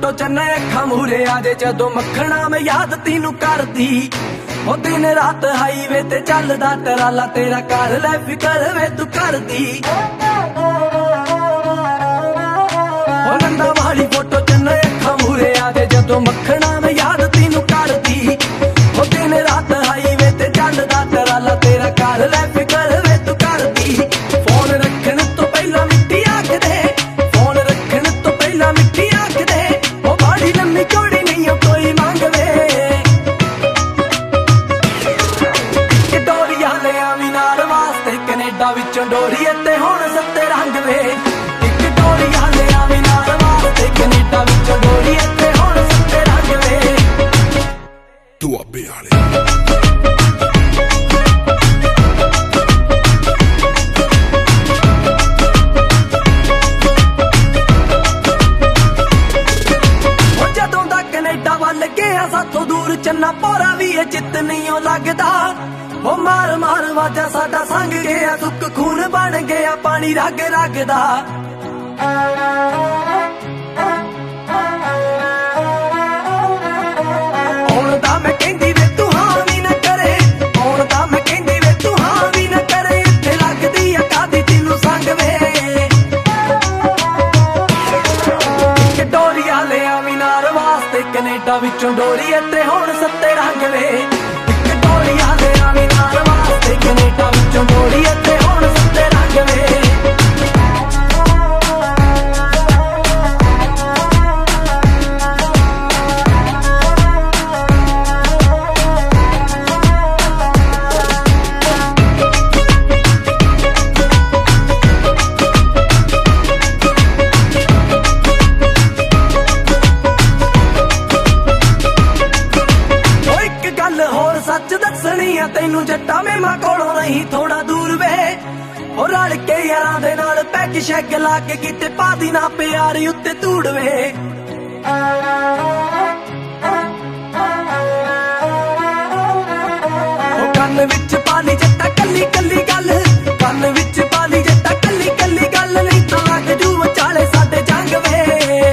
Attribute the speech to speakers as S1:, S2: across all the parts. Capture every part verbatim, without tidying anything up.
S1: photo Channe अखा मूरे आजे जदों मखना मैं याद तीनू करदी ओ दिन रात हाईवे ते चलदा टराला तेरा कर लै फिकर वे तू करदी ओ नंदा वाली फोटो चन्ने अखा मूरे आजे जदों मखना मैं याद तीनू करदी ओ दिन रात हाईवे ते चलदा टराला तेरा कर लै फिकर वे तू करदी फोन रखण तो पहला मिट्टी आख दे फोन रखण तो पहला मिट्टी आख दे ओ बाड़ी लम्मी चौड़ी नहीं ओ कोई मंगवे कि डोरिया ले आवी नाल वास्ते कनेडा विचों डोरी ते हुण सत्ते रंग वे इक डोरिया ले आवी नाल वास्ते कनेडा विचों डोरी ते हुण सत्ते रंग वे दुआबे वाले साथों दूर चन्ना पोरा भी है चित नहीं लगदा ओ मार मार वाजा साडा संग गया सुख खून बन गया पानी रग रगदा हुण तां मैं कहंदी वे तू हां भी ना करे हुण तां मैं कहंदी वे तू हां भी ना करे इत्थे लगदी आ कादी तैनू संग वे इक डोरिया ले आवी नाल वास्ते कनेडा विचों डोरी ते हुण सत्ते रंग वे इक डोरिया ले आवी नाल वास्ते कनेडा विचों डोरी ते हुण सत्ते रंग वे सच दसनी आ तैनू जट्टा मेमा कोलों नहीं थोड़ा दूर वे ओ रल के यारां दे नाल पैग शैग ला के किते पादी ना प्यारी उत्ते धूड़ वे ओ कन्न विच पाली जट्टा कल्ली कल्ली गल कन्न विच पाली जट्टा कल्ली कल्ली गल नहीं तां लग जू विचाले साडे जंग वे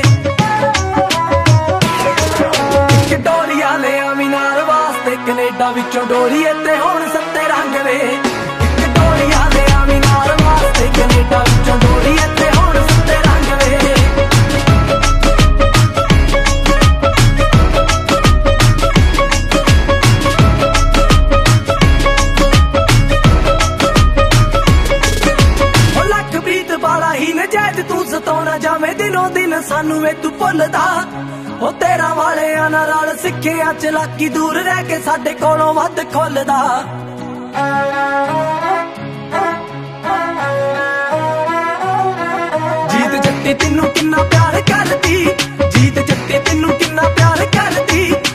S1: इक डोरिया ले आवी नाल वास्ते कनेडा विचों डोरी ते हुण सत्ते रंग वे इक डोरिया ले आवी नाल वास्ते कनेडा विचों डोरी ते हुण सत्ते रंग वे ओ लख प्रीत वाला ही नजायज तू सताउणा जावे दिनों दिन सानू वे तू भुलदा ओ तेरा वालियां नाल सिक्खिया चलाकी दूर रह के साडे कोलों वध खोलदा जीत जट्टी तैनू किन्ना प्यार करदी जीत जट्टी तैनू किन्ना प्यार करदी